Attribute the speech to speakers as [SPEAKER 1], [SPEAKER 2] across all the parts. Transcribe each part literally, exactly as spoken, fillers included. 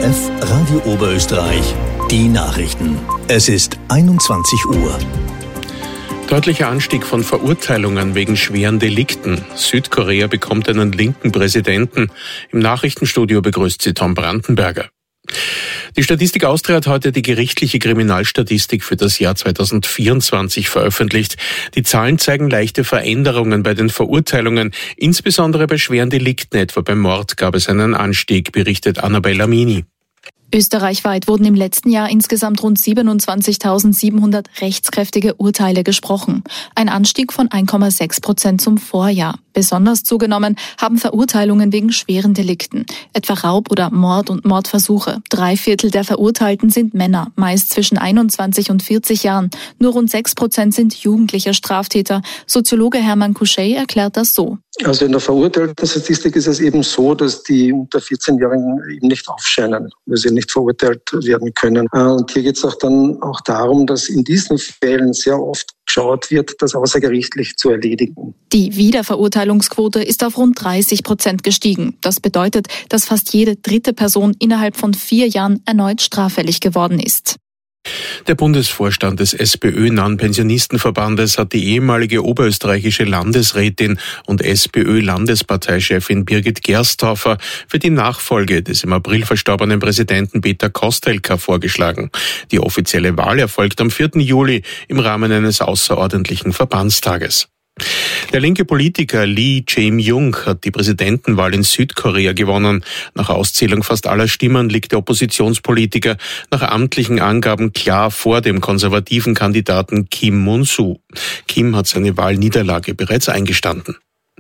[SPEAKER 1] F Radio Oberösterreich, die Nachrichten. Es ist einundzwanzig Uhr.
[SPEAKER 2] Deutlicher Anstieg von Verurteilungen wegen schweren Delikten. Südkorea bekommt einen linken Präsidenten. Im Nachrichtenstudio begrüßt sie Tom Brandenberger. Die Statistik Austria hat heute die gerichtliche Kriminalstatistik für das Jahr zweitausendvierundzwanzig veröffentlicht. Die Zahlen zeigen leichte Veränderungen bei den Verurteilungen. Insbesondere bei schweren Delikten, etwa beim Mord, gab es einen Anstieg, berichtet Annabella Mini.
[SPEAKER 3] Österreichweit wurden im letzten Jahr insgesamt rund siebenundzwanzigtausendsiebenhundert rechtskräftige Urteile gesprochen. Ein Anstieg von eins Komma sechs Prozent zum Vorjahr. Besonders zugenommen haben Verurteilungen wegen schweren Delikten, etwa Raub oder Mord und Mordversuche. Drei Viertel der Verurteilten sind Männer, meist zwischen einundzwanzig und vierzig Jahren. Nur rund sechs Prozent sind jugendliche Straftäter. Soziologe Hermann Kuschey erklärt das so.
[SPEAKER 4] Also in der verurteilten Statistik ist es eben so, dass die unter vierzehnjährigen eben nicht aufscheinen, weil sie nicht verurteilt werden können. Und hier geht es auch dann auch darum, dass in diesen Fällen sehr oft geschaut wird, das außergerichtlich zu erledigen.
[SPEAKER 3] Die Wiederverurteilungsquote ist auf rund dreißig Prozent gestiegen. Das bedeutet, dass fast jede dritte Person innerhalb von vier Jahren erneut straffällig geworden ist.
[SPEAKER 2] Der Bundesvorstand des SPÖ-nahen Pensionistenverbandes hat die ehemalige oberösterreichische Landesrätin und SPÖ-Landesparteichefin Birgit Gersthofer für die Nachfolge des im April verstorbenen Präsidenten Peter Kostelka vorgeschlagen. Die offizielle Wahl erfolgt am vierten Juli im Rahmen eines außerordentlichen Verbandstages. Der linke Politiker Lee Jae-myung hat die Präsidentenwahl in Südkorea gewonnen. Nach Auszählung fast aller Stimmen liegt der Oppositionspolitiker nach amtlichen Angaben klar vor dem konservativen Kandidaten Kim Moon-soo. Kim hat seine Wahlniederlage bereits eingestanden.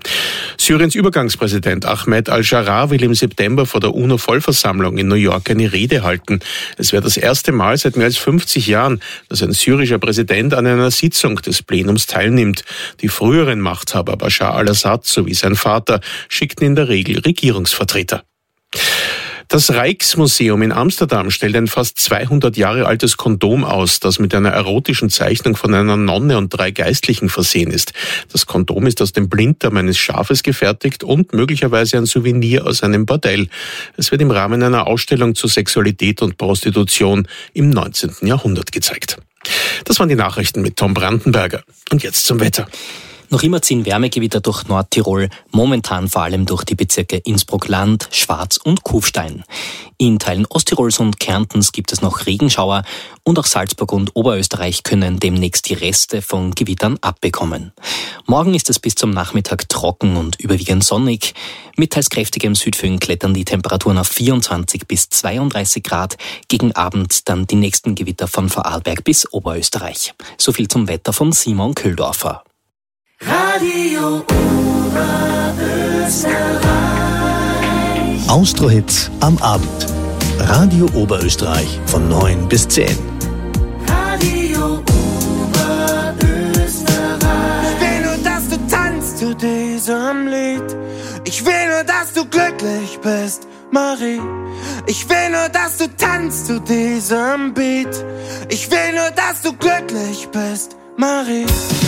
[SPEAKER 2] Syriens Übergangspräsident Ahmed al-Sharaa will im September vor der UNO-Vollversammlung in New York eine Rede halten. Es wäre das erste Mal seit mehr als fünfzig Jahren, dass ein syrischer Präsident an einer Sitzung des Plenums teilnimmt. Die früheren Machthaber Bashar al-Assad sowie sein Vater schickten in der Regel Regierungsvertreter. Das Rijksmuseum in Amsterdam stellt ein fast zweihundert Jahre altes Kondom aus, das mit einer erotischen Zeichnung von einer Nonne und drei Geistlichen versehen ist. Das Kondom ist aus dem Blinddarm eines Schafes gefertigt und möglicherweise ein Souvenir aus einem Bordell. Es wird im Rahmen einer Ausstellung zu Sexualität und Prostitution im neunzehnten Jahrhundert gezeigt. Das waren die Nachrichten mit Tom Brandenberger. Und jetzt zum Wetter.
[SPEAKER 5] Noch immer ziehen Wärmegewitter durch Nordtirol, momentan vor allem durch die Bezirke Innsbruck-Land, Schwarz und Kufstein. In Teilen Osttirols und Kärntens gibt es noch Regenschauer und auch Salzburg und Oberösterreich können demnächst die Reste von Gewittern abbekommen. Morgen ist es bis zum Nachmittag trocken und überwiegend sonnig. Mit teils kräftigem Südföhn klettern die Temperaturen auf vierundzwanzig bis zweiunddreißig Grad. Gegen Abend dann die nächsten Gewitter von Vorarlberg bis Oberösterreich. So viel zum Wetter von Simon Köhldorfer.
[SPEAKER 6] Radio Oberösterreich.
[SPEAKER 1] Austro-Hits am Abend. Radio Oberösterreich von neun bis zehn.
[SPEAKER 6] Radio Oberösterreich.
[SPEAKER 7] Ich will nur, dass du tanzt zu diesem Lied. Ich will nur, dass du glücklich bist, Marie. Ich will nur, dass du tanzt zu diesem Beat. Ich will nur, dass du glücklich bist, Marie.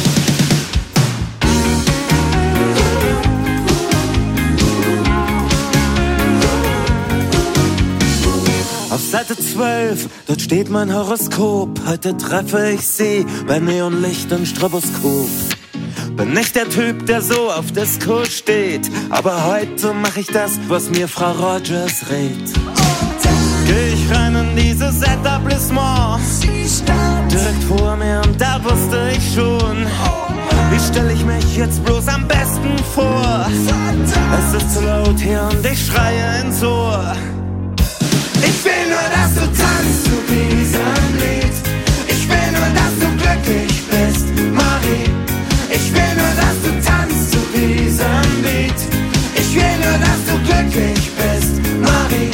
[SPEAKER 7] Auf Seite zwölf, dort steht mein Horoskop. Heute treffe ich sie bei Neonlicht und Stroboskop. Bin nicht der Typ, der so auf Disco steht, aber heute mach ich das, was mir Frau Rogers rät. Geh ich rein in dieses Etablissement, direkt vor mir und da wusste ich schon, wie stell ich mich jetzt bloß am besten vor? Es ist zu laut hier und ich schreie ins Ohr. Ich will nur, dass du tanzt zu diesem Lied. Ich will nur, dass du glücklich bist, Marie. Ich will nur, dass du tanzt zu diesem Lied. Ich will nur, dass du glücklich bist, Marie.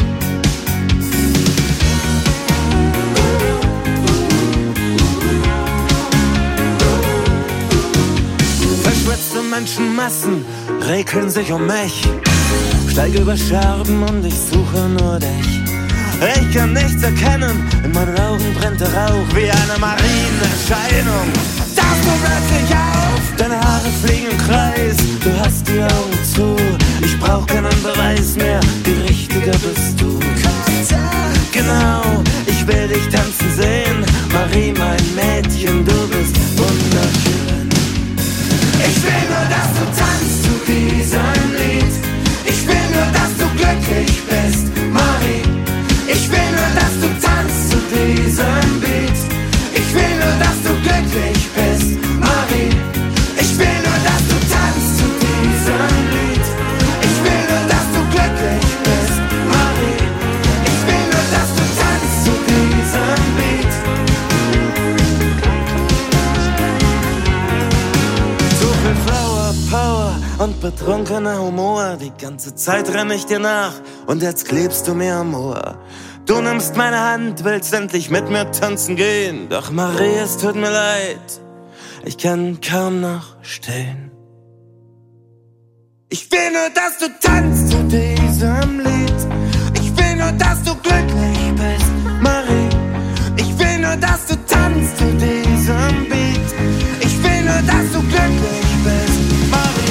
[SPEAKER 7] Verschwitzte Menschenmassen regeln sich um mich. Steige über Scherben und ich suche nur dich. Ich kann nichts erkennen, in meinen Augen brennt der Rauch wie eine Marienerscheinung. Tauchst du plötzlich auf, deine Haare fliegen im Kreis, du hast die Augen zu, ich brauch keinen Beweis mehr, die Richtige bist du.
[SPEAKER 6] glücklich bist, Marie. Ich will nur, dass du tanzt zu diesem Beat. Ich will nur, dass du glücklich bist, Marie. Ich will nur, dass du tanzt zu diesem Lied. Ich will nur, dass du glücklich bist, Marie. Ich will nur, dass du tanzt zu diesem Beat.
[SPEAKER 7] So viel Flower Power und betrunkener Humor. Die ganze Zeit renn ich dir nach und jetzt klebst du mir am Ohr. Du nimmst meine Hand, willst endlich mit mir tanzen gehen. Doch Marie, es tut mir leid, ich kann kaum noch stehen. Ich will nur, dass du tanzt zu diesem Lied. Ich will nur, dass du glücklich bist, Marie. Ich will nur, dass du tanzt zu diesem Beat. Ich will nur, dass du glücklich bist, Marie.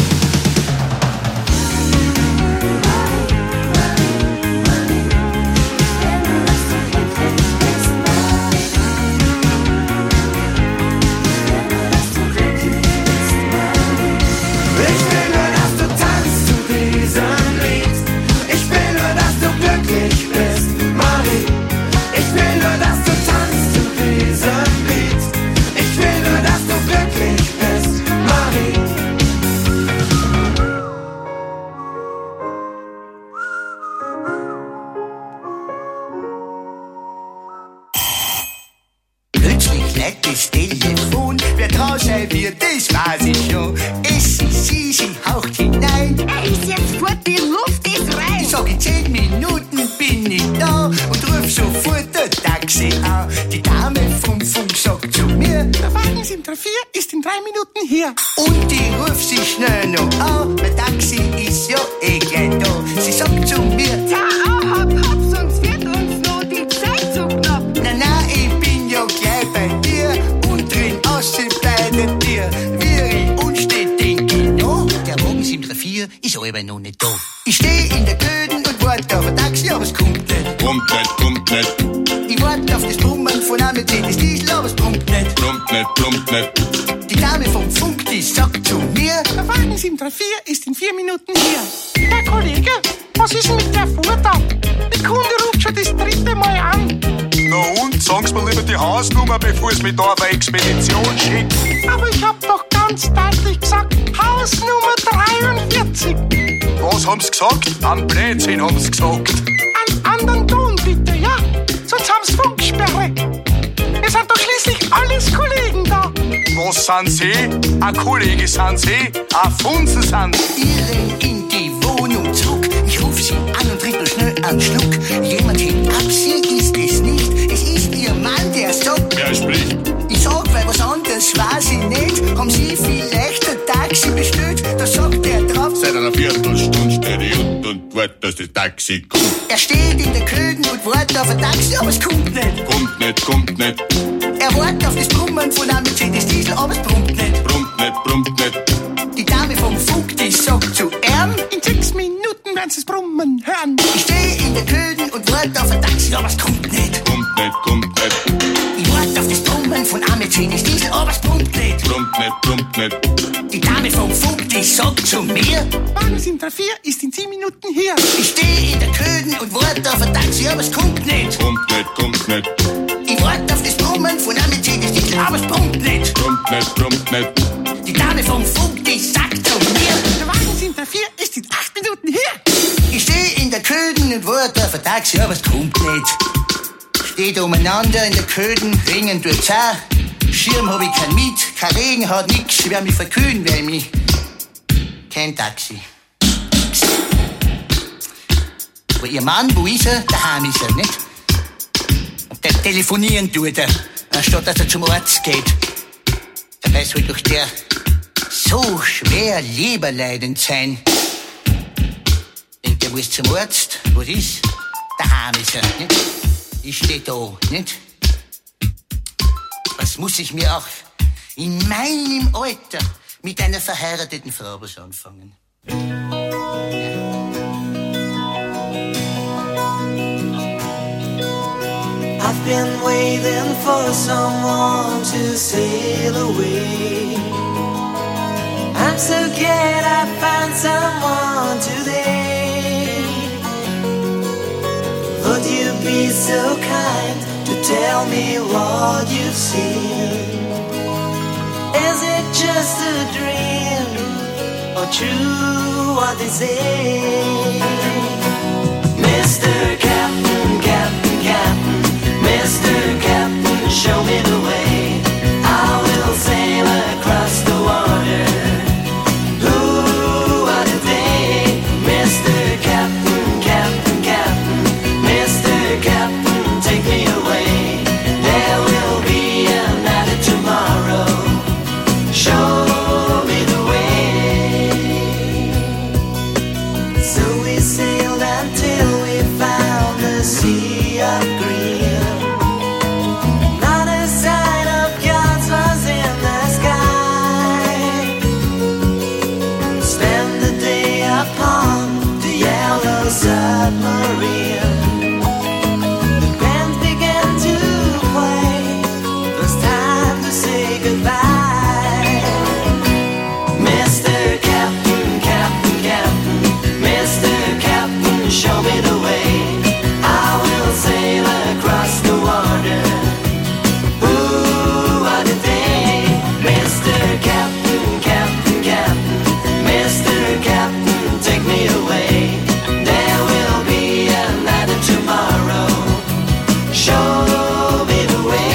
[SPEAKER 8] Das Telefon, wer draus sein wird, das weiß ich schon. Es ist sie, sie haucht hinein.
[SPEAKER 9] Er ist jetzt fort, die Luft ist rein.
[SPEAKER 8] Ich sag, in zehn Minuten bin ich da und ruf sofort ein Taxi an. Die Dame vom Funk sagt zu mir,
[SPEAKER 9] der Wagen sieben drei vier ist in drei Minuten hier.
[SPEAKER 8] Und die ruft sich schnell noch an, mein Taxi ist ja eh gleich da. Sie sagt zu mir,
[SPEAKER 9] ja, auch, hopp, hopp, sonst wird uns noch die Zeit zu knapp.
[SPEAKER 8] Na, na, ich bin ja gleich bei dir und drin aussehen bei der Tür. Wie ich unsteht, denk ich noch, der Wagen sieben drei vier ist aber noch nicht da. Ich steh in der Köden und warte auf ein Taxi, aber es kommt nicht.
[SPEAKER 10] Kommt nicht, kommt nicht.
[SPEAKER 8] Ich warte auf das Brummen von einem Mercedes Diesel, aber es brummt nicht.
[SPEAKER 10] Brummt nicht, brummt nicht.
[SPEAKER 8] Die Dame vom Funk, die sagt zu mir,
[SPEAKER 9] der Wagen sieben drei vier ist in vier Minuten hier. Herr Kollege, was ist mit der Fahrt da? Die Kunde ruft schon das dritte Mal an.
[SPEAKER 10] Na und? Sagen Sie mir lieber die Hausnummer, bevor es mich da auf eine Expedition schickt.
[SPEAKER 9] Aber ich hab doch ganz deutlich gesagt, Hausnummer dreiundvierzig.
[SPEAKER 10] Was haben Sie gesagt? Am Blödsinn haben Sie gesagt.
[SPEAKER 9] Einen anderen Ton bitte, ja? Sonst haben Sie Funksperre. Wir sind doch schließlich alles Kollegen da.
[SPEAKER 10] Was sind Sie? Ein Kollege sind Sie? Ein Funzel sind Sie?
[SPEAKER 8] Ich renn in die Wohnung zurück. Ich ruf sie an und trink nur schnell einen Schluck. Jemand hebt ab, sie ist es nicht. Es ist ihr Mann, der sagt.
[SPEAKER 10] Wer spricht?
[SPEAKER 8] Ich sag, weil was anderes weiß ich nicht. Haben Sie vielleicht ein Taxi bestellt? Da sagt er drauf.
[SPEAKER 10] Seit einer Viertelstunde steht ich und, und warte, dass das Taxi kommt.
[SPEAKER 8] Er steht in der Köden und wartet auf ein Taxi, aber es kommt nicht.
[SPEAKER 10] Kommt nicht, kommt nicht.
[SPEAKER 8] Er wartet auf das Brummen von einem Mercedes Diesel, aber es brummt nicht.
[SPEAKER 10] Brummt nicht, brummt nicht.
[SPEAKER 8] Die Dame vom Funk, die sagt zu ihm,
[SPEAKER 9] in sechs Minuten werden Sie das Brummen hören.
[SPEAKER 8] Ich stehe in der Köden und warte auf ein Taxi, aber es kommt nicht.
[SPEAKER 10] Kommt nicht, kommt nicht.
[SPEAKER 8] Ich warte auf das Brummen von einem Mercedes Diesel, aber es brummt nicht.
[SPEAKER 10] Brummt nicht, brummt nicht.
[SPEAKER 8] Die Dame vom Funk, die sagt zu mir,
[SPEAKER 9] Wagen sieben drei vier ist in zehn Minuten hier.
[SPEAKER 8] Ich stehe in der Köden und warte auf ein Taxi, aber es kommt nicht.
[SPEAKER 10] Kommt nicht, kommt nicht.
[SPEAKER 8] Ich warte auf das Brummen von einem Mercedes Diesel, aber es brummt nicht.
[SPEAKER 10] Brummt nicht, brummt nicht.
[SPEAKER 8] Die Dame vom Funk, die sagt zu mir,
[SPEAKER 9] der Wagen sieben drei vier ist in acht Minuten hier.
[SPEAKER 8] Ich stehe in der Köden und warte auf ein Taxi, aber es kommt nicht. Steht umeinander in der Köden, Regen tut's auch. Schirm hab ich kein mit, kein Regen hat nix, ich werd mich verkühlen, weil mich kein Taxi. Aber ihr Mann, wo ist er? Daheim ist er, nicht? Und der telefonieren tut er, anstatt dass er zum Arzt geht. Dabei soll doch der so schwer leberleidend sein. Denkt er, muss zum Arzt? Was ist? Daheim ist er, nicht? Ich steh da, nicht? Was muss ich mir auch in meinem Alter mit einer verheirateten Frau was anfangen?
[SPEAKER 6] I've been waiting for someone to sail away. I'm so glad I found someone today. so kind to tell me what you've seen. Is it just a dream or true what they say? Mister Captain, Captain, Captain, Mister Captain, show me the way. I will sail across the water. Ooh, what a day. Mister Captain, Captain, Captain, Mister Captain, take me away. There will be another tomorrow. Show me the way. So we sailed until we found the sea of green. Not a sign of clouds was in the sky. Spend the day upon the yellow submarine. The band began to play. It was time to say goodbye. Mister Captain, Captain, Captain, Mister Captain, show me the way. I will sail across the water. Ooh, what a day. Mister Captain, Captain, Captain, Mister Captain, take me away. There will be another tomorrow. Show me the way.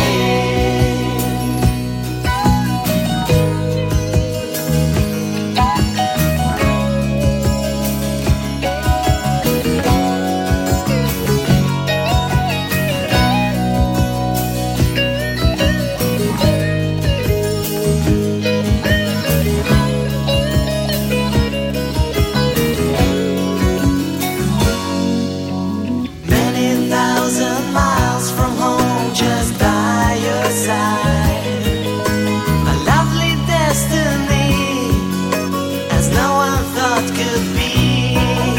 [SPEAKER 6] Many thousand miles from home, just by your side. A lovely destiny, as no one thought could be.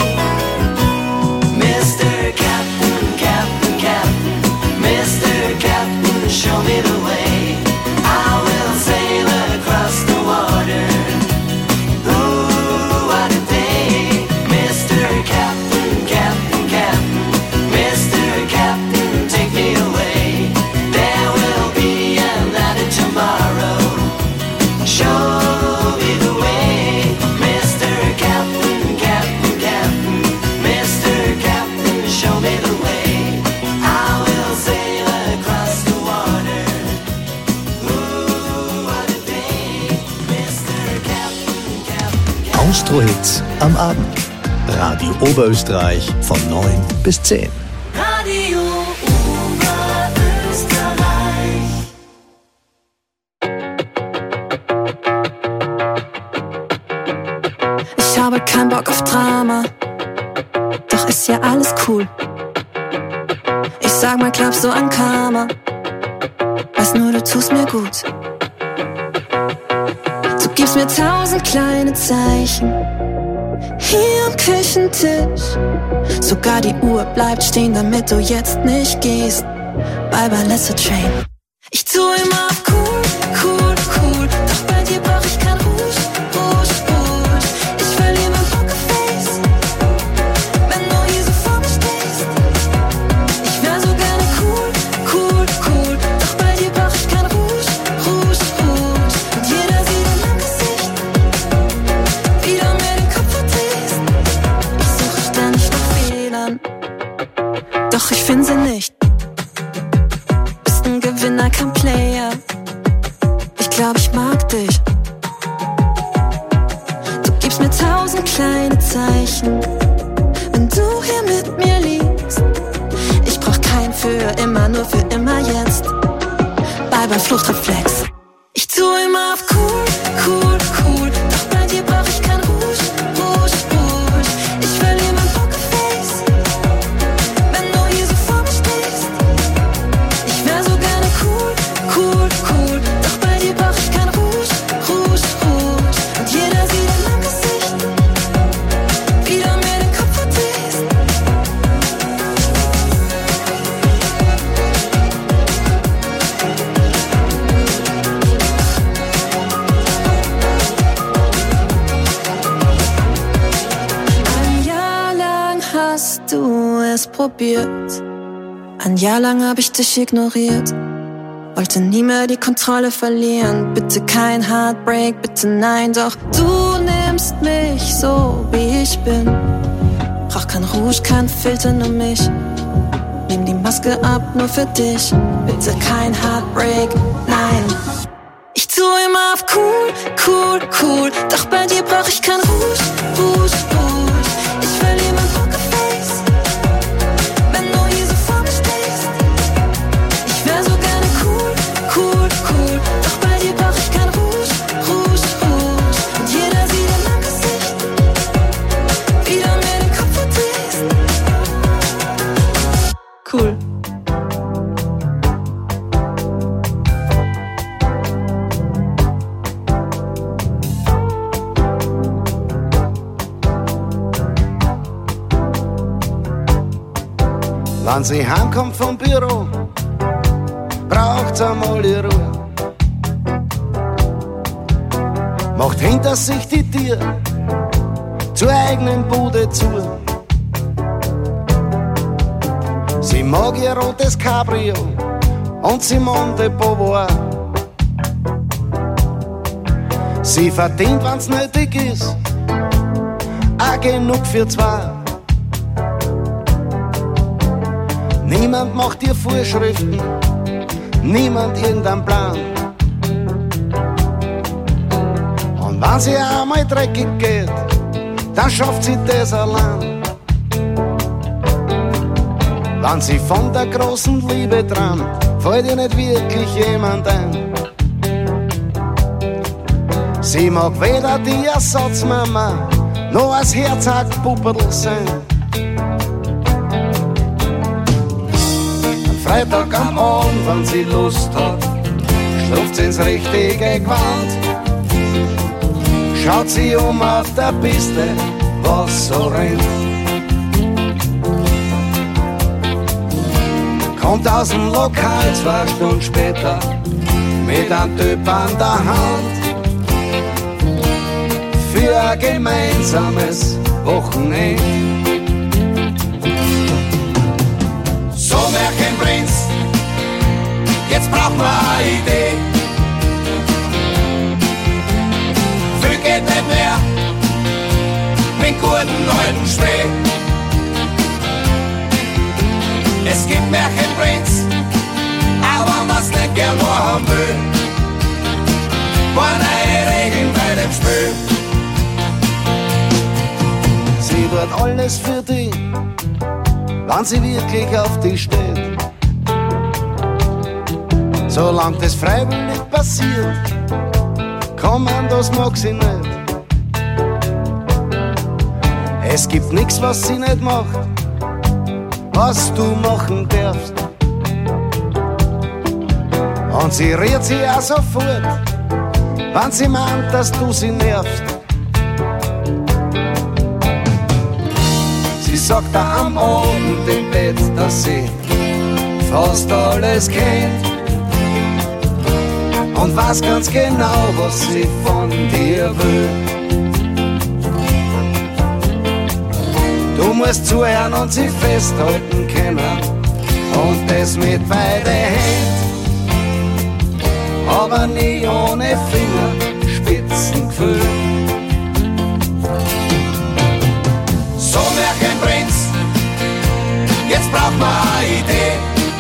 [SPEAKER 6] Mister Captain, Captain, Captain, Mister Captain, show me the way. I will sail across the water. Ooh, what a day. Mister Captain, Captain, Captain, Mister Captain, take me away. There will be another tomorrow. Show me the way. Mister Captain, Captain, Captain, Mister Captain, show me the way. I will sail across the water. Ooh, what a day. Mister Captain, Captain, Captain.
[SPEAKER 1] Austro-Hits am Abend. Radio Oberösterreich von neun bis zehn.
[SPEAKER 6] Radio Oberösterreich.
[SPEAKER 11] Ich habe keinen Bock auf Drama, doch ist ja alles cool. Ich sag mal, glaubst du an Karma? Weiß nur, du tust mir gut. Du gibst mir tausend kleine Zeichen hier am Küchentisch. Sogar die Uhr bleibt stehen, damit du jetzt nicht gehst. Bye bye, let's a train. Ich tu immer auf cool, cool, cool. Doch bei dir brauch ich kein Rouge, Rouge, Rouge. Ich verliere mein Pokerface, wenn du hier so vor mir stehst. Ich wär so gerne cool, cool, cool. Doch bei dir brauch ich kein Rouge, Rouge, Rouge. Und jeder sieht in meinem Gesicht, wie du mir den Kopf verdrehst. Ich suche ständig nach Fehlern, doch ich find sie nicht. Bist ein Gewinner, kein Player. Ich glaub, ich mag dich. Du gibst mir tausend kleine Zeichen, wenn du hier mit mir liegst. Ich brauch kein für immer, nur für immer jetzt. Bye bye Fluchtreflex. Ich tu immer auf cool, cool, cool. Doch bei dir brauch ich kein Rouge, Rouge, Rouge. Ich verliere mein Pokerface, wenn du hier so vor mir stehst. Ich wär so gerne cool, cool, cool. Doch bei dir brauch ich kein Rouge, Rouge, Rouge. Und jeder sieht in meinem Gesicht, wie du mir den Kopf verdrehst. Ein Jahr lang hast du es probiert, Ein Jahr lang hab ich dich ignoriert, wollte nie mehr die Kontrolle verlieren. Bitte kein Heartbreak, bitte nein, doch du nimmst mich so, wie ich bin. Brauch kein Rouge, kein Filter, nur mich. Nimm die Maske ab, nur für dich. Bitte kein Heartbreak, nein. Ich tu immer auf cool, cool, cool. Doch bei dir brauch ich kein Rouge, Rouge, Rouge. Ich will jemand Pokerface, wenn du hier so vor mir stehst. Ich wär so gerne cool, cool, cool. Doch bei dir brauch ich kein Rouge, Rouge, Rouge. Und jeder sieht in meinem Gesicht, wie du mir den Kopf verdrehst. Cool.
[SPEAKER 12] Wenn sie heimkommt vom Büro, braucht's einmal die Ruhe. Macht hinter sich die Tür zur eigenen Bude zu. Sie mag ihr rotes Cabrio und Simone de Beauvoir. Sie verdient, wenn's nötig ist, auch genug für zwei. Niemand macht ihr Vorschriften, niemand irgendeinen Plan. Und wenn sie einmal dreckig geht, dann schafft sie das allein. Wenn sie von der großen Liebe träumt, fällt ihr nicht wirklich jemand ein. Sie mag weder die Ersatzmama, noch als Herzhack-Pupperl sein. Freitag am Abend, wenn sie Lust hat, schlupft sie ins richtige Gewand. Schaut sie um auf der Piste, was so rennt. Kommt aus dem Lokal zwei Stunden später mit einem Typ an der Hand für ein gemeinsames Wochenende.
[SPEAKER 6] So, Märchenprinz, jetzt braucht man eine Idee. Viel geht nicht mehr mit guten alten Spray. Es gibt Märchenprinz, aber man's nicht gern wahrhaben will. War neue Regeln bei dem Spiel.
[SPEAKER 12] Sie tut alles für dich, wenn sie wirklich auf dich steht. Solange das freiwillig passiert, Kommandos mag sie nicht. Es gibt nichts, was sie nicht macht, was du machen darfst. Und sie rührt sich auch sofort, wenn sie meint, dass du sie nervst. Sie sagt auch am Abend im Bett, dass sie fast alles kennt und weiß ganz genau, was sie von dir will. Du musst zuhören und sie festhalten können und das mit beiden Händen, aber nie ohne Fingerspitzengefühl.
[SPEAKER 6] So, Märchenprinz, jetzt braucht man eine Idee.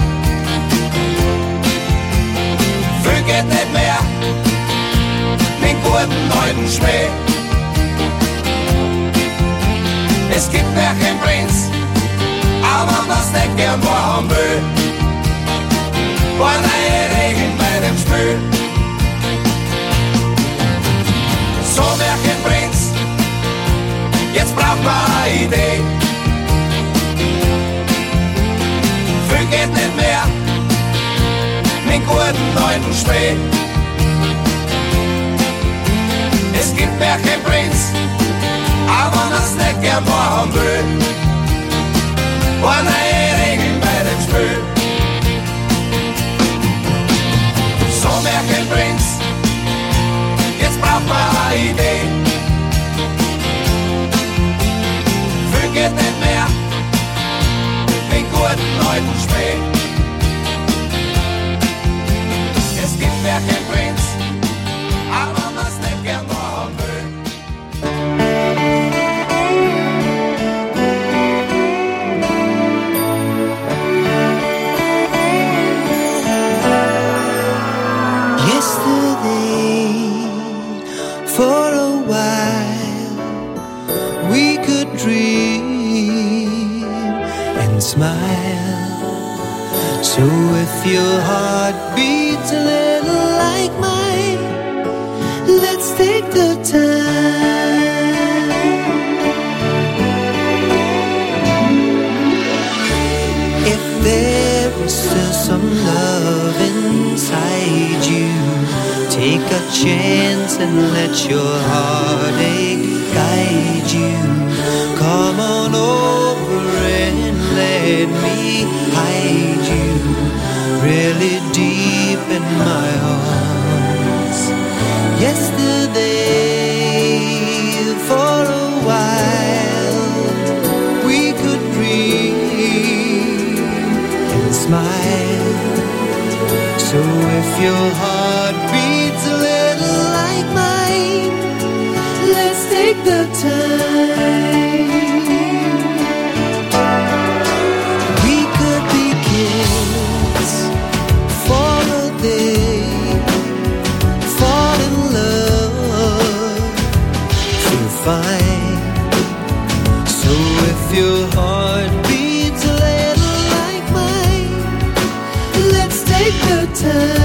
[SPEAKER 6] Viel geht nicht mehr mit guten alten Schmäh. Es gibt Märchenprinz, aber man's nicht gern wahrhaben will. War neue Regeln bei dem Spiel. So, Märchenprinz, jetzt braucht man eine Idee. Viel geht nicht mehr mit guten alten Spray. Es gibt Märchenprinz, aber man's nicht gern wahrhaben will. War neue Regeln bei dem Spiel. So, Märchenprinz, jetzt braucht man eine Idee. Viel geht nicht mehr mit guten alten Spray.
[SPEAKER 13] and smile. So if your heart beats a little like mine, let's take the time. If there is still some love inside you, take a chance and let your heartache guide you. Come on over and let me hide you really deep in my arms. Yesterday, for a while, we could breathe and smile. So if your heart beats a little like mine, let's take the time. We could be kids for a day, fall in love, feel fine. So if your heart beats a little like mine, let's take the time.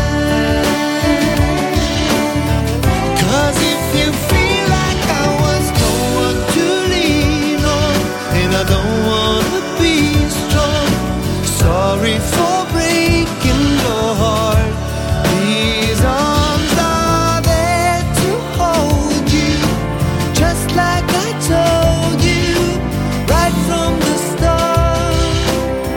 [SPEAKER 13] Cause if you feel like I was no one to lean on, and I don't wanna be strong, sorry for breaking your heart. These arms are there to hold you, just like I told you right from the start.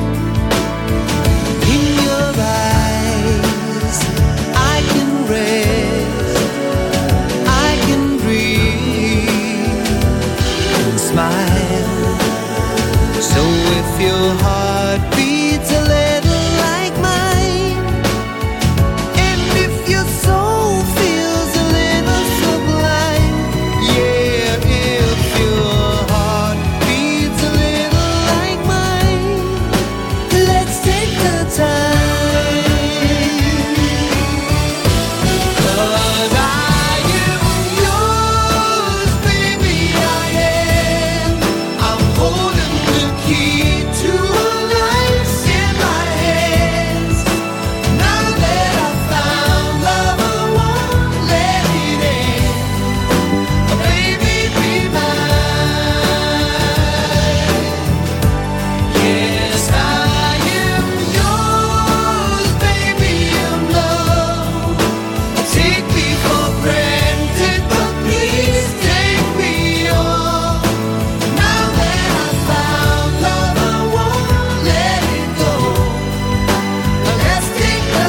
[SPEAKER 13] In your eyes I can rest, I can breathe and smile. So if your heart beats a little like mine, and if your soul feels a little sublime, yeah, if your heart beats a little like mine, let's take the time. Cause I am yours, baby, I am. I'm holding the key to a life in my hands. Now that I found love, I won't let it end. Oh, baby, be mine. Yes, I am yours, baby, I'm loved. Take me for granted, but please take me on. Now that I found love, I won't let it go. Let's take the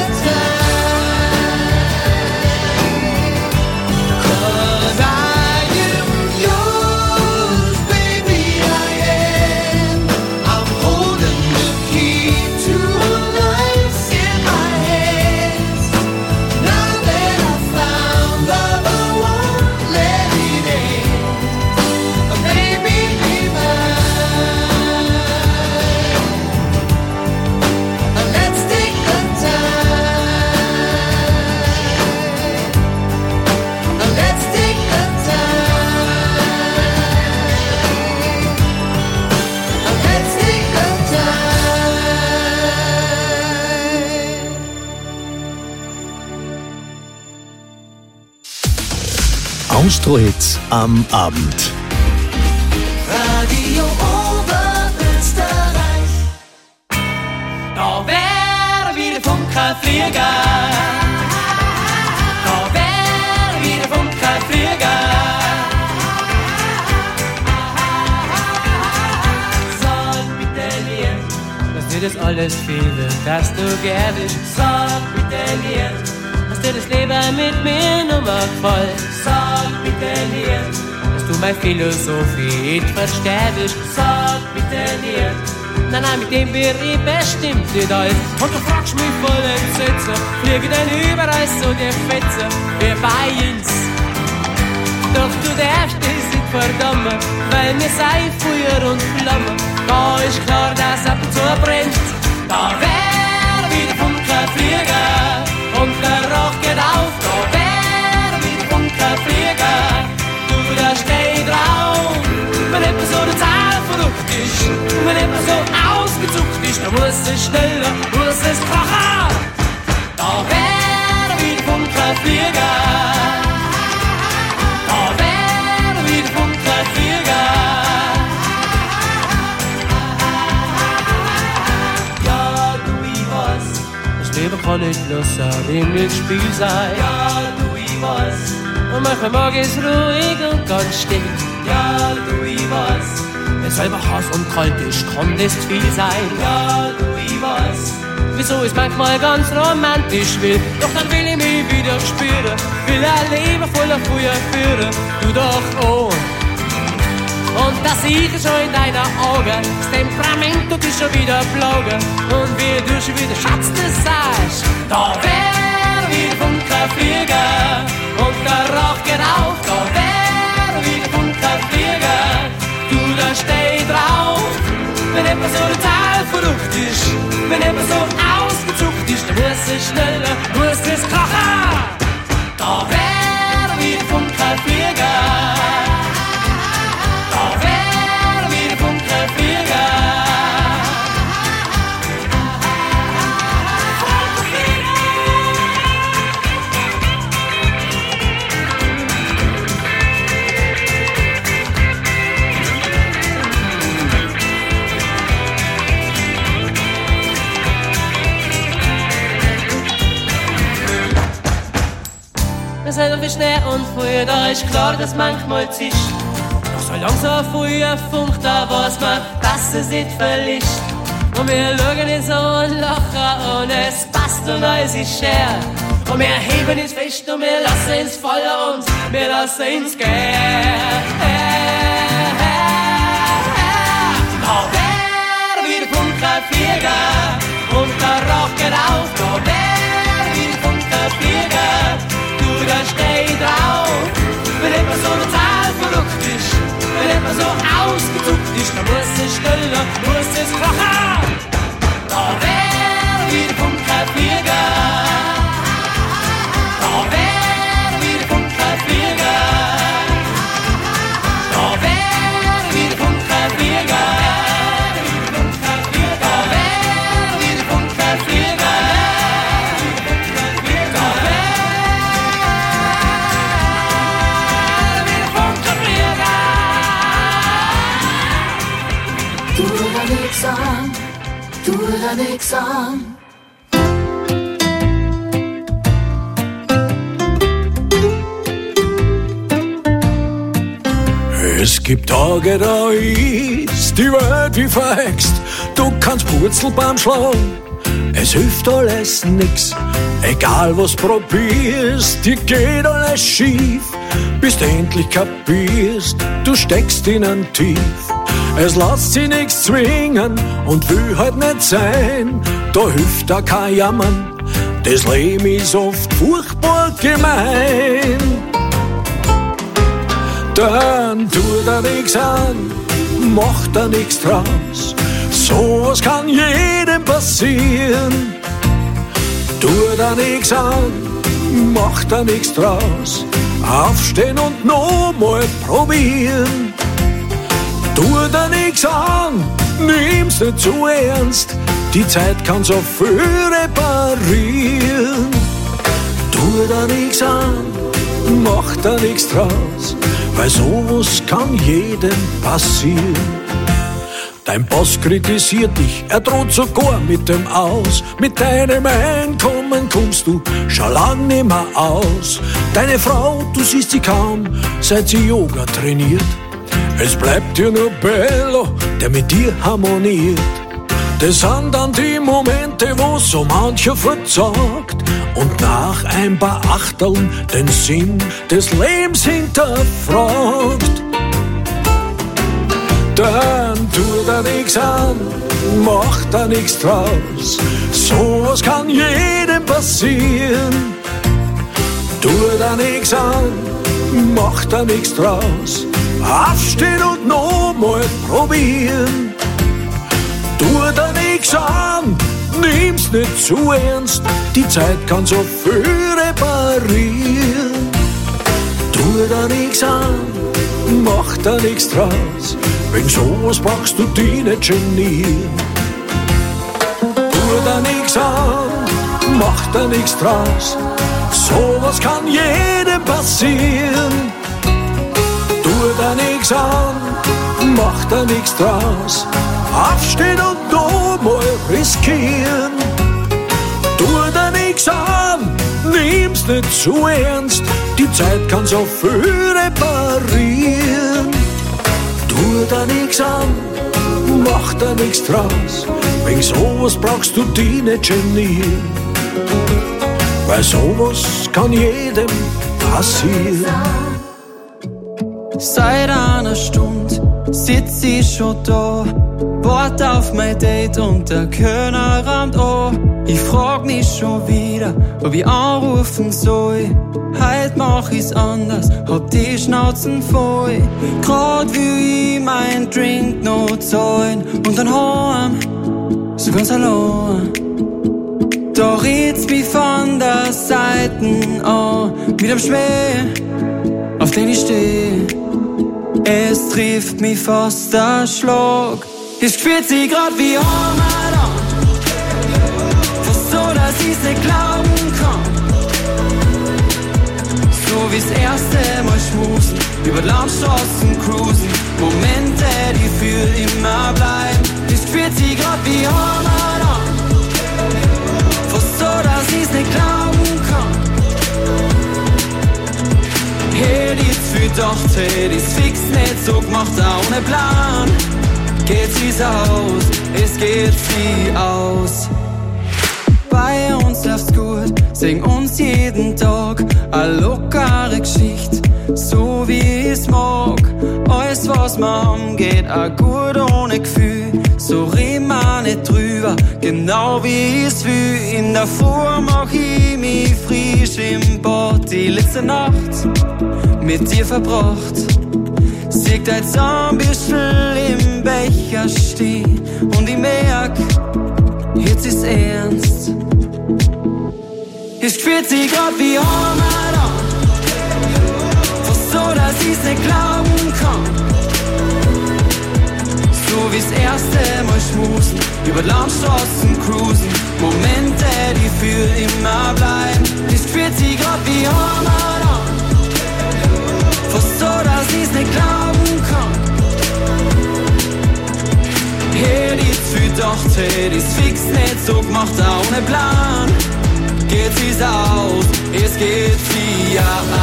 [SPEAKER 13] time. Cause I am yours, baby, I am. I'm holding the key to a life in my hands. Now that I found love, I won't let it end. Oh, baby, be mine. Let's take the time. Let's take the time. Let's take the time.
[SPEAKER 1] Austro-Hits am Abend.
[SPEAKER 6] Radio Oberösterreich. Da wär wieder Funkerflieger. Da wär wieder Funkerflieger. Sag bitte mir, dass dir das alles fehlt, dass du gern bist. Sag bitte mir, dass dir das Leben mit mir nur mal gefällt. Sag bitte mir, dass du meine Philosophie nicht verstehst. Sag bitte mir, nein, nein, mit dem wir ich bestimmt nicht alt. Und du fragst mich voll Entsetzen, fliege denn überall so die Fetzen wie bei uns. Doch du darfst es nicht verdammen, weil wir sei Feuer und Flamme. Da ist klar, dass ab und zu brennt. Da wär wieder Funkerflieger und der Rauch geht auf. Da wär wieder Funkerflieger, du da steh drauf. Wenn etwas so eine Zahl verrückt ist, wenn etwas so auf da muss es schneller, muss es krachen. Da wäre wieder Funkerflieger. Da wäre wieder Funkerflieger. Ja, du, ich weiß, das Leben kann nicht bloß ein Himmelsspiel sein. Ja, du, ich weiß, und manchmal mag es ruhig und ganz still. Ja, du, ich weiß, wenn selber Hass und kalt ist, kann das zu viel sein. Ja, du, ich weiß, wieso es manchmal ganz romantisch will. Doch dann will ich mich wieder spüren, will ein Leben voller Feuer führen. Du doch auch. Und das sieht ich schon in deiner Augen, das Temperament tut dich schon wieder plagen. Und wie du schon wieder Schatz des sagst, da wär wieder Funkerflieger. Und der Rauch geht auf, da wär wieder Funkerflieger. Du, da steh drauf, wenn jemand so total verrückt ist, wenn jemand so ausgezuckt ist, dann muss es schneller, muss es krachen. Da wär wieder Funkerflieger. Da wär wieder Funkerflieger. Wir sind auf Schnee und Feuer, da ist klar, dass manchmal zischt. Doch solange so Feuer funkt, da weiß man, dass es nicht verlischt. Und wir schauen es an und lachen und es passt und alles ist schwer. Und wir heben es fest und wir lassen es fallen und wir lassen es gehen. Da wär wieder Funkerflieger und der Rauch geht auf. Da wär wieder Funkerflieger. Du, da steh drauf, wenn jemand so total verrückt ist, wenn jemand so ausgezuckt ist, dann muss es schneller, muss es krachen. Da wär wieder Funkerflieger. Da wär wieder Funkerflieger. Da wär wieder Funkerflieger. Da wär wieder Funkerflieger.
[SPEAKER 11] Nix an, tu da nix an.
[SPEAKER 14] Es gibt Tage, da ist die Welt wie verhext. Du kannst Purzelbaum schlagen, es hilft alles nix. Egal was probierst, dir geht alles schief. Bis du endlich kapierst, du steckst in ein Tief. Es lässt sich nichts zwingen und will halt nicht sein. Da hilft da kein Jammern, das Leben ist oft furchtbar gemein. Dann tu da nix an, mach da nix draus. Sowas kann jedem passieren. Tu da nix an, mach da nix draus. Aufstehen und nochmal probieren. Tu da nix an, nimm's nicht zu ernst. Die Zeit kann so viel reparieren. Tu da nix an, mach da nix draus, weil sowas kann jedem passieren. Dein Boss kritisiert dich, er droht sogar mit dem Aus. Mit deinem Einkommen kommst du schon lang nimmer aus. Deine Frau, du siehst sie kaum, seit sie Yoga trainiert. Es bleibt dir nur Bello, der mit dir harmoniert. Das sind dann die Momente, wo so mancher verzagt und nach ein paar Achteln den Sinn des Lebens hinterfragt. Dann tu da nix an, mach da nix draus. Sowas kann jedem passieren. Tu da nix an, mach da nix draus. Aufstehen und nochmal probieren. Tu da nix an, nimm's nicht zu ernst. Die Zeit kann so viel reparieren. Tu da nix an, mach da nix draus. Wegen sowas brauchst du dich nicht genieren. da nix an, mach da nix draus. Sowas kann jedem passieren. Tu da nix an, mach da nix draus. Aufstehen und nochmal riskieren. Tu da nix an, nimm's nicht zu ernst. Die Zeit kann so viel reparieren. Tu da nix an, mach da nix draus. Wegen sowas brauchst du dich nicht genieren. Weil sowas kann jedem passieren.
[SPEAKER 15] Seit einer Stunde sitz ich schon da, wart auf mein Date und der Kölner rammt an. Ich frag mich schon wieder, ob ich anrufen soll. Heut mach ich's anders, hab die Schnauzen voll. Grad will ich mein Drink noch zahlen und dann heim, so ganz allein. Da red's mich von der Seiten an, mit dem Schmäh, auf den ich steh. Es trifft mich fast der Schlag. Ich spürt sie grad wie Heimat an, fast so, dass ich's nicht glauben kann. So wie's erste Mal schmusen, über die Landstraßen cruisen, Momente, die für immer bleiben. Ich spürt sie grad wie Heimat an, fast so, dass ich's nicht glauben kann. Hätt ich's gedacht, hätt ich's fix nicht so gemacht, ohne Plan. Geht sie's aus, es geht sie aus. Bei uns läuft's gut, sing uns jeden Tag a lockere Geschichte, so wie ich's mag. Alles was wir haben geht a gut ohne Gefühl, so reden wir nicht drüber, genau wie ich's will. In der Früh mach ich mich frisch im Bad, die letzte Nacht mit dir verbracht. Siegt jetzt ein bisschen im Becher stehen und ich merk, jetzt ist ernst. Ich spürt sie grad wie Heimat an, fast so, dass ich's nicht glauben kann. So wie's erste Mal schmusen, über die Landstraßen cruisen, Momente, die für immer bleiben. Ich spürt sie grad wie Heimat an, fast so, dass ich's nicht glauben kann. Hätt ich's gedacht, hätt ich's fix nicht so gemacht, ohne Plan. Geht sie's aus, es geht sie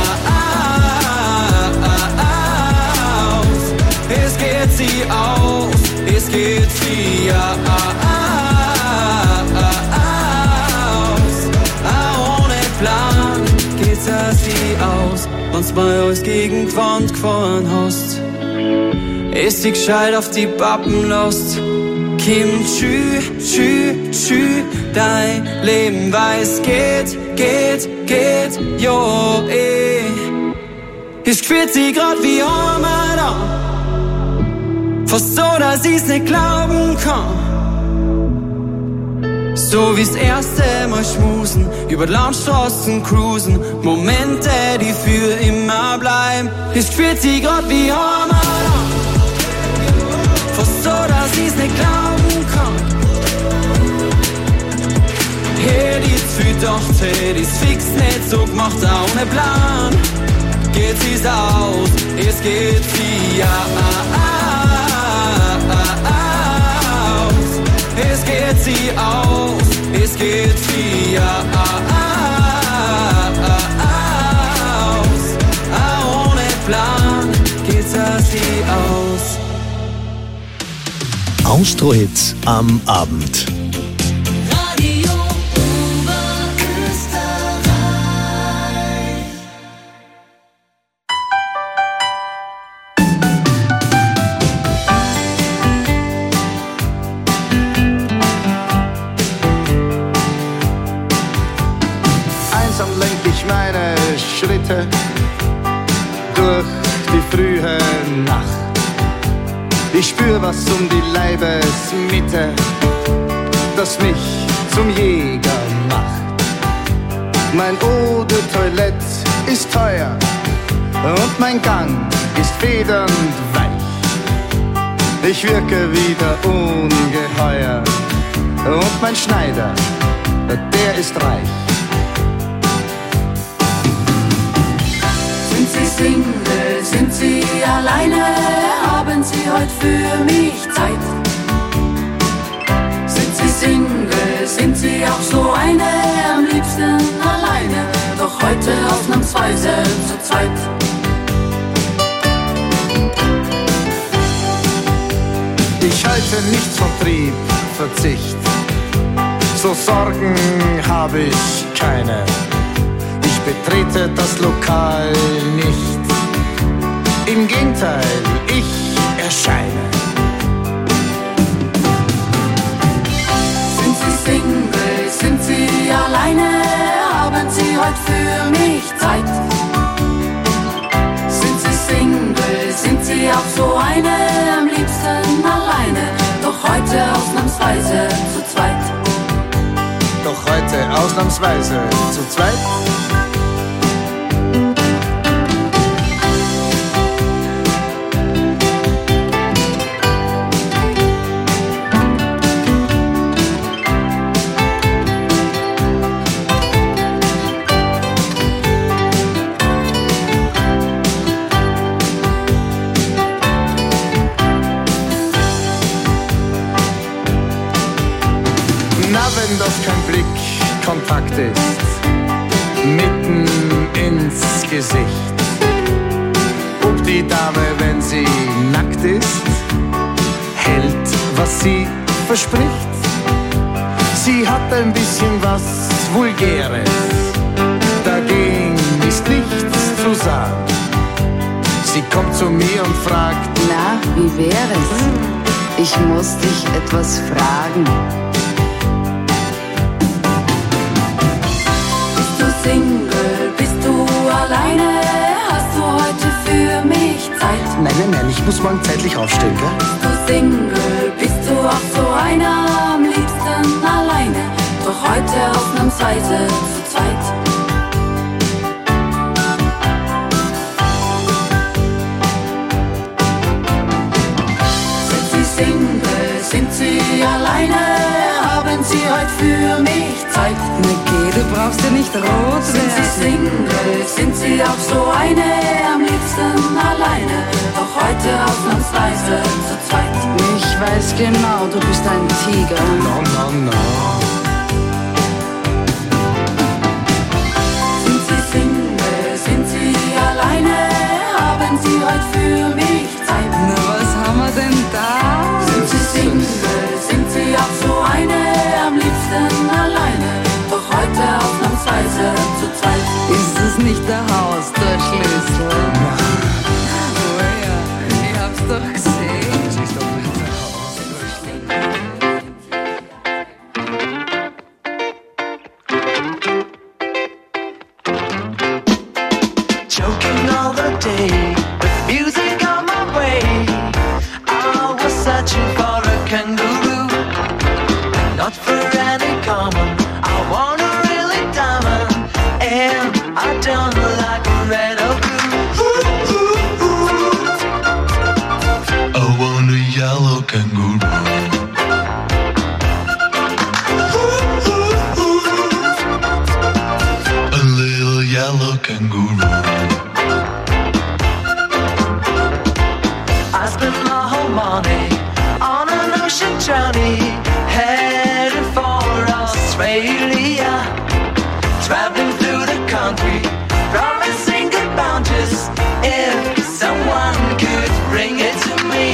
[SPEAKER 15] aus. Es geht sie aus, es geht sie aus. Ohne Plan geht sie aus. Wenn's bei uns gegen die Wand gefahren hast, ist die gescheit auf die Pappen lost. Kim, tschü, tschü, tschü, dein Leben weiß geht, geht, geht, jo, eh. Ich spürt sie grad wie Heimat an, fast so, dass ich's nicht glauben kann. So wie's erste Mal schmusen, über die Landstraßen cruisen, Momente, die für immer bleiben. Ich spürt sie grad wie Heimat an, fast so, dass ich's nicht glauben kann. Hätt ich's gedacht, hätt ich's fix nicht so gemacht, ohne Plan. Geht sie's aus, es geht sie aus. Es geht sie aus, es geht sie aus. Ohne Plan geht sie aus.
[SPEAKER 1] Austro-Hits am Abend.
[SPEAKER 6] Radio Oberösterreich.
[SPEAKER 12] Einsam lenk ich meine Schritte durch die frühe Nacht. Ich spür was um die Leibesmitte, das mich zum Jäger macht. Mein Eau de Toilette ist teuer und mein Gang ist federnd weich. Ich wirke wieder ungeheuer und mein ein Schneider, der ist reich.
[SPEAKER 6] Sind Sie Single, sind Sie alleine, haben Sie heute für mich Zeit? Sind Sie Single, sind Sie auch so eine, am liebsten alleine, doch heute ausnahmsweise zu zweit.
[SPEAKER 12] Ich halte nichts von Trieb, Verzicht, so Sorgen habe ich keine. Ich betrete das Lokal nicht, im Gegenteil, ich erscheine.
[SPEAKER 6] Sind Sie Single, sind Sie alleine, haben Sie heute für mich Zeit? Sind Sie Single, sind Sie auch so eine, am liebsten alleine, doch heute ausnahmsweise zu zweit.
[SPEAKER 12] Doch heute ausnahmsweise zu zweit. Wenn das kein Blickkontakt ist, mitten ins Gesicht. Ob die Dame, wenn sie nackt ist, hält, was sie verspricht. Sie hat ein bisschen was Vulgäres, dagegen ist nichts zu sagen. Sie kommt zu mir und fragt:
[SPEAKER 16] Na, wie wär es? Ich muss dich etwas fragen.
[SPEAKER 6] Single, bist du alleine? Hast du heute für mich Zeit?
[SPEAKER 12] Nein, nein, nein, ich muss morgen zeitlich aufstehen, gell?
[SPEAKER 6] Bist du Single, bist du auch so einer, am liebsten alleine, doch heute ausnahmsweise zu zweit. Sind Sie Single, sind Sie alleine? Haben Sie heute für mich Zeit?
[SPEAKER 16] Na geh, du brauchst ja nicht rot werden.
[SPEAKER 6] Sind Sie Single, sind Sie auch so eine, am liebsten alleine, doch heute ausnahmsweise zu zweit.
[SPEAKER 16] Ich weiß genau, du bist ein Tiger.
[SPEAKER 12] No, no, no.
[SPEAKER 6] Sind Sie Single, sind Sie alleine, haben Sie heute für mich Zeit?
[SPEAKER 16] Na, was haben wir denn da?
[SPEAKER 6] Sind Sie Single, sind Sie auch so eine, am liebsten alleine, doch heute ausnahmsweise zu zweit.
[SPEAKER 16] Ist es nicht der Haustürschlüssel? Oh ja, ich hab's doch gesehen.
[SPEAKER 12] Das ist doch nicht der Haustürschlüssel.
[SPEAKER 17] Joking all the day, with music on my way. I was searching for a kangaroo, not for any common. I want a really diamond, and I don't like red or blue. I want a yellow kangaroo. A little yellow kangaroo. I spent my whole morning on an ocean journey, headed for Australia, traveling through the country, promising good bounties if someone could bring it to me.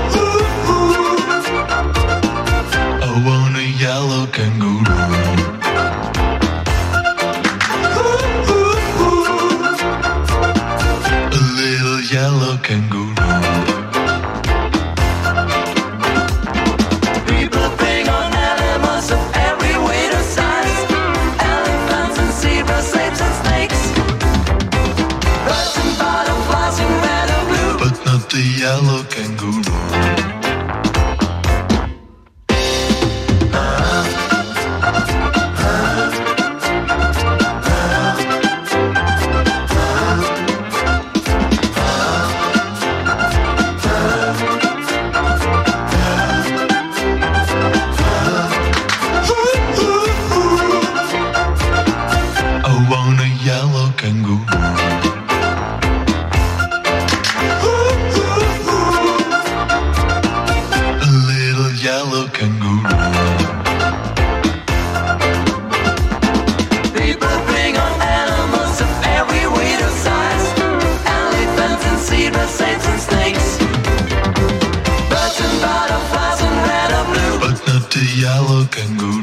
[SPEAKER 17] I want a yellow kangaroo. A little yellow kangaroo. The yellow kangaroo.
[SPEAKER 18] yellow kangaroo.
[SPEAKER 17] People bring on animals of every weight or size. Elephants and zebras, saints and snakes. Birds and butterflies and red or blue.
[SPEAKER 18] But not the yellow kangaroo.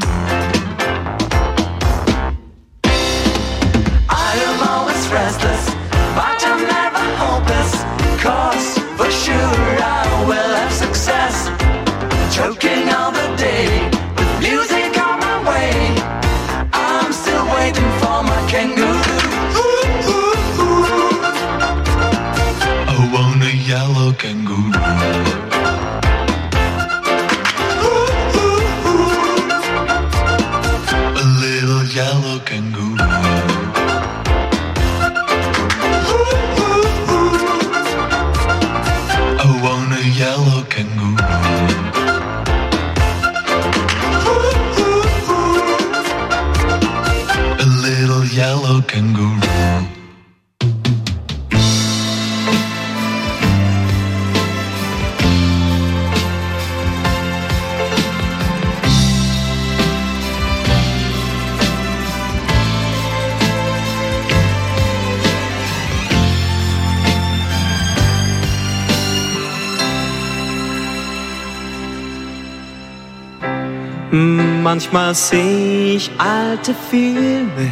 [SPEAKER 17] I am always restless, but I'm never hopeless. Cause for sure I will have success. Choking all the day with music on my way. I'm still waiting for my kangaroo.
[SPEAKER 18] I want a yellow kangaroo. A little yellow kangaroo. I want a yellow kangaroo. A little yellow kangaroo.
[SPEAKER 19] Manchmal seh ich alte Filme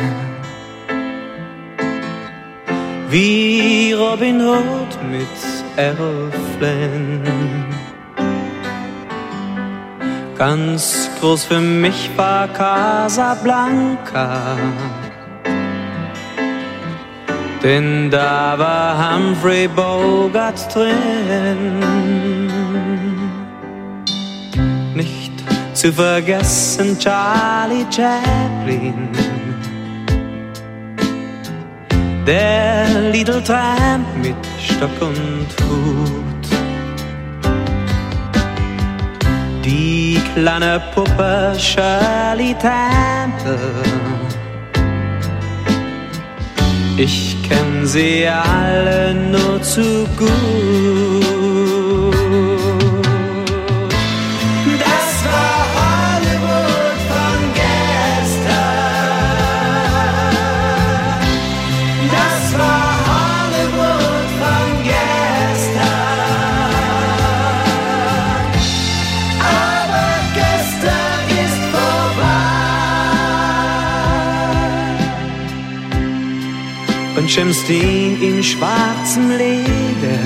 [SPEAKER 19] wie Robin Hood mit Errol Flynn. Ganz groß für mich war Casablanca, denn da war Humphrey Bogart drin. Nicht zu vergessen Charlie Chaplin, der Little Tramp mit Stock und Hut, die kleine Puppe Shirley Temple. Ich kenn sie alle nur zu gut. Und James Dean in schwarzem Leder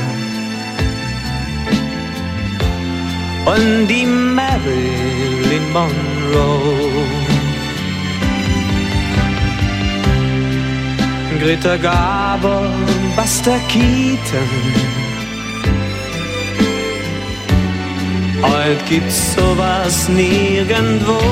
[SPEAKER 19] und die Marilyn Monroe, Greta Garbo, Buster Keaton. Heute gibt's sowas nirgendwo.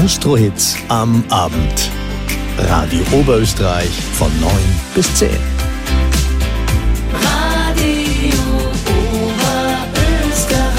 [SPEAKER 1] Gastrohits am Abend. Radio Oberösterreich von neun bis zehn.
[SPEAKER 6] Radio Oberösterreich.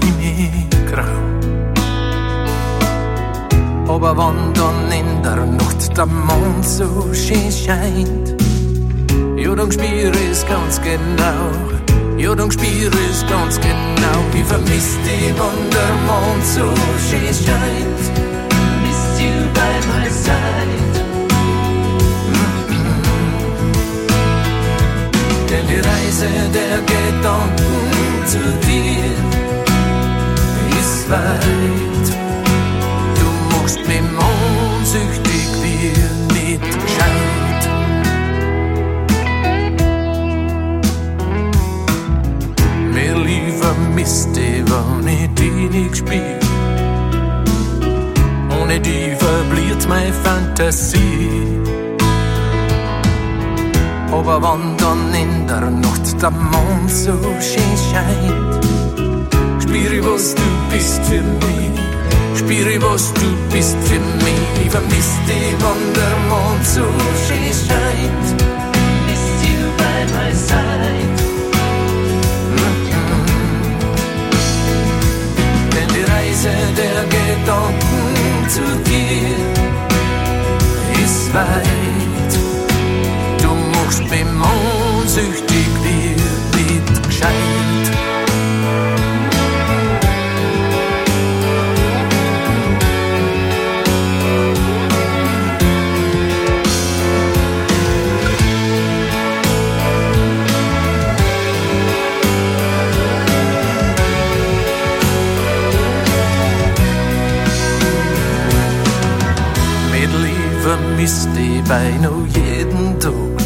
[SPEAKER 20] ziemlich grau. Aber wenn dann in der Nacht der Mond so schön scheint, ja, dann spür ich's ganz genau. Ja, dann spür ich's ganz genau. Ich vermiss dich, wenn der Mond so schön scheint. Miss you by my side. Mm-hmm. Denn die Reise der Gedanken zu dir ist weit. Du machst mich mondsüchtig, wie nicht gescheit. Mir lieber Mist, wenn ich dich nicht spiel. Ohne die verbliert meine Fantasie. Aber wenn dann in der Nacht der Mond so schön scheint, spür ich, was du bist für mich. Spür ich, was du bist für mich. Ich vermiss dich, wenn der Mond so schön scheint. Miss you by my side. Der Gedanken zu dir ist weit. Du machst mich mondsüchtig, wie nicht gescheit. Vermisst dich beinahe jeden Tag.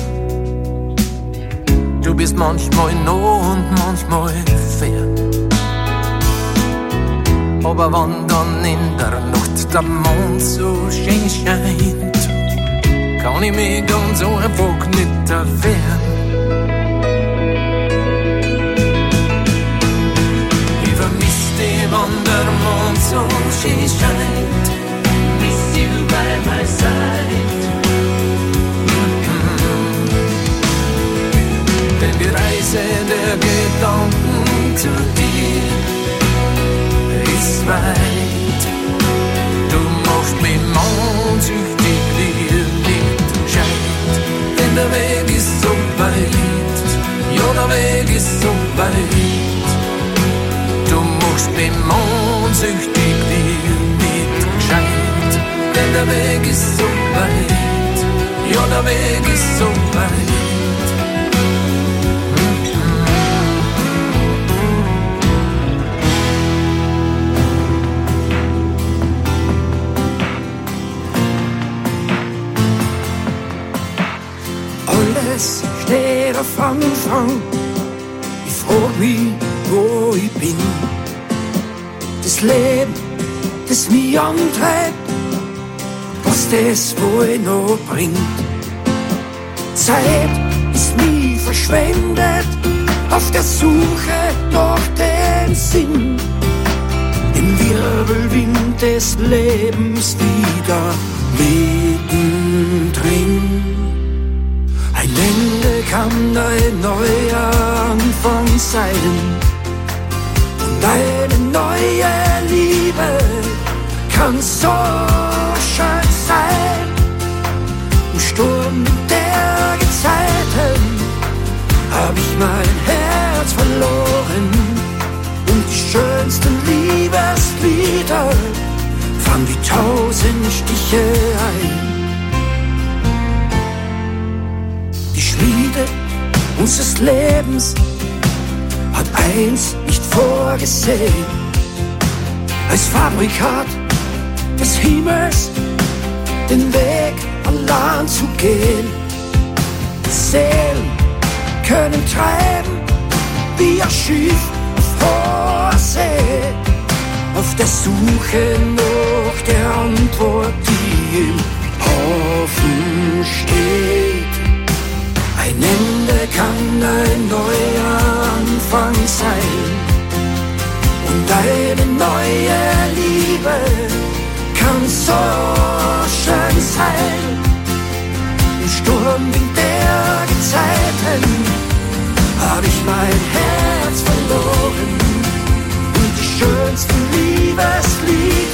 [SPEAKER 20] Du bist manchmal nah und manchmal fern. Aber wenn dann in der Nacht der Mond so schön scheint, kann ich mich ganz einfach nicht erwehren. Ich vermiss dich, wenn der Mond so schön scheint. Miss you by my side. Mm-hmm. Denn die Reise der Gedanken zu dir ist weit. Du machst mich mondsüchtig, wie nicht gescheit. Denn der Weg ist so weit. Ja, der Weg ist so weit. Du machst mich mondsüchtig, wie nicht gescheit. Denn der Weg ist so weit, ja, der Weg ist so weit.
[SPEAKER 14] Alles steht auf Anfang. Ich frag mich, wo ich bin. Das Leben, das mich antreibt, was das wohl noch bringt. Zeit ist nie verschwendet auf der Suche nach dem Sinn. Im Wirbelwind des Lebens wieder mittendrin. Ein Ende kann ein neuer Anfang sein. Und eine neue Liebe kann so schön sein. Im Sturm der Gezeiten hab ich mein Herz verloren. Und die schönsten Liebeslieder fangen wie tausend Stiche ein. Die Schmiede unseres Lebens hat eins nicht vorgesehen: als Fabrikat des Himmels den Weg allein zu gehen. Seelen können treiben wie ein Schiff auf hoher See, auf der Suche nach der Antwort, die im Hafen steht. Ein Ende kann ein neuer Anfang sein. Und eine neue Liebe kann so schön sein. Im Sturmwind der Gezeiten hab ich mein Herz verloren. Und die schönsten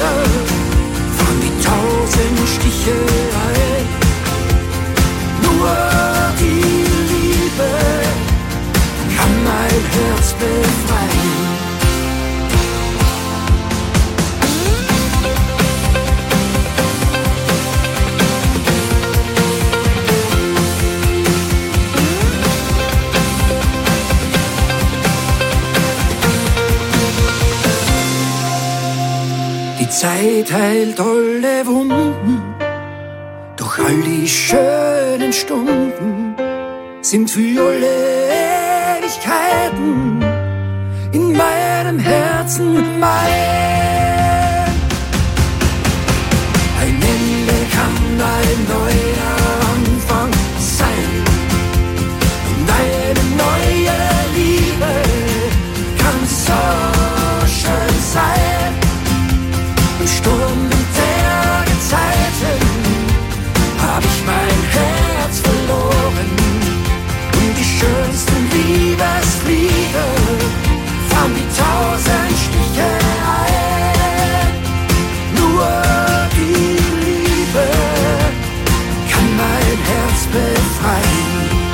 [SPEAKER 13] Fliege, fahren wie tausend Stichelei. Nur die Liebe kann mein Herz befreien. Die Zeit heilt alle Wunden, doch all die schönen Stunden sind für alle Ewigkeiten in meinem Herzen mein. Ein Ende kann ein neuer Anfang sein, und eine neue Liebe kann so schön sein. Im Sturm der Gezeiten hab ich mein Herz verloren, und die schönsten Liebesfliege fahren wie tausend Stiche ein. Nur die Liebe kann mein Herz befreien.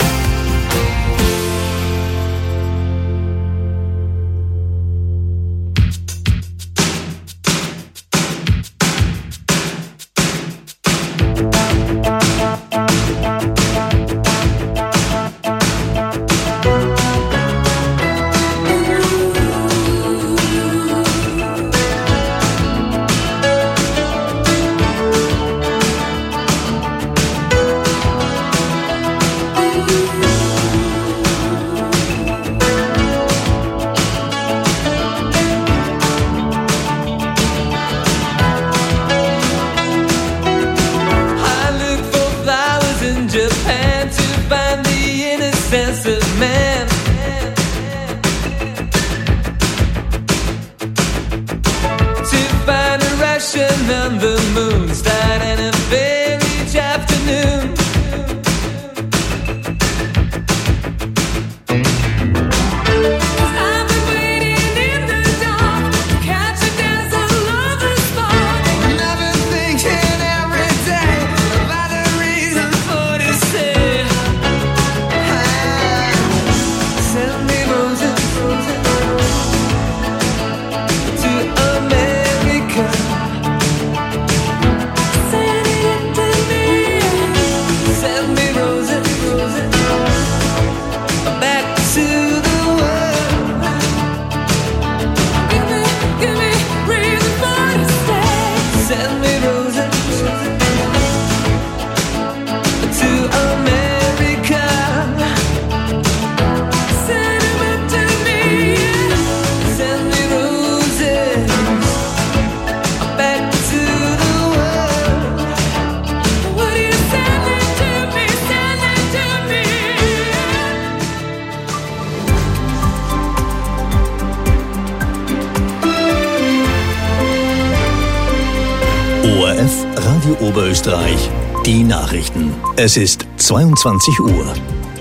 [SPEAKER 1] O R F Radio Oberösterreich, die Nachrichten. Es ist zweiundzwanzig Uhr.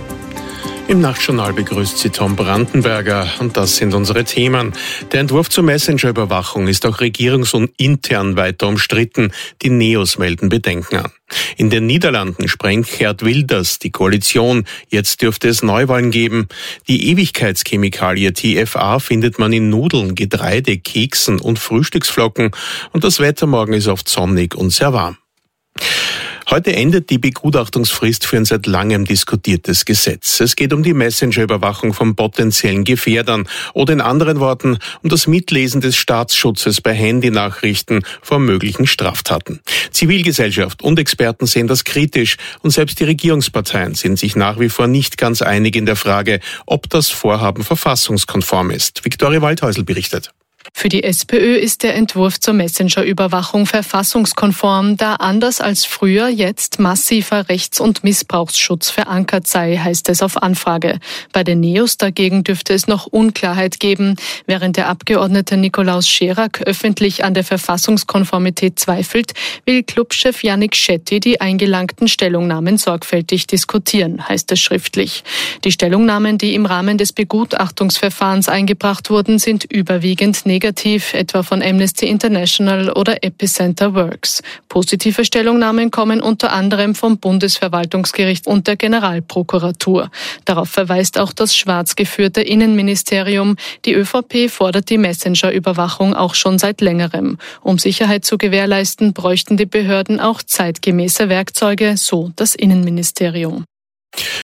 [SPEAKER 2] Im Nachtjournal begrüßt Sie Tom Brandenberger und das sind unsere Themen. Der Entwurf zur Messenger-Überwachung ist auch regierungs- und intern weiter umstritten. Die Neos melden Bedenken an. In den Niederlanden sprengt Geert Wilders die Koalition. Jetzt dürfte es Neuwahlen geben. Die Ewigkeitschemikalie T F A findet man in Nudeln, Getreide, Keksen und Frühstücksflocken. Und das Wetter morgen ist oft sonnig und sehr warm. Heute endet die Begutachtungsfrist für ein seit langem diskutiertes Gesetz. Es geht um die Messenger-Überwachung von potenziellen Gefährdern oder in anderen Worten um das Mitlesen des Staatsschutzes bei Handynachrichten vor möglichen Straftaten. Zivilgesellschaft und Experten sehen das kritisch und selbst die Regierungsparteien sind sich nach wie vor nicht ganz einig in der Frage, ob das Vorhaben verfassungskonform ist. Viktoria Waldhäusl berichtet.
[SPEAKER 3] Für die SPÖ ist der Entwurf zur Messenger-Überwachung verfassungskonform, da anders als früher jetzt massiver Rechts- und Missbrauchsschutz verankert sei, heißt es auf Anfrage. Bei den Neos dagegen dürfte es noch Unklarheit geben. Während der Abgeordnete Nikolaus Scherak öffentlich an der Verfassungskonformität zweifelt, will Clubchef Yannick Shetty die eingelangten Stellungnahmen sorgfältig diskutieren, heißt es schriftlich. Die Stellungnahmen, die im Rahmen des Begutachtungsverfahrens eingebracht wurden, sind überwiegend negativ
[SPEAKER 21] negativ, etwa von Amnesty International oder Epicenter Works. Positive Stellungnahmen kommen unter anderem vom Bundesverwaltungsgericht und der Generalprokuratur. Darauf verweist auch das schwarz geführte Innenministerium. Die ÖVP fordert die Messenger-Überwachung auch schon seit längerem. Um Sicherheit zu gewährleisten, bräuchten die Behörden auch zeitgemäße Werkzeuge, so das Innenministerium.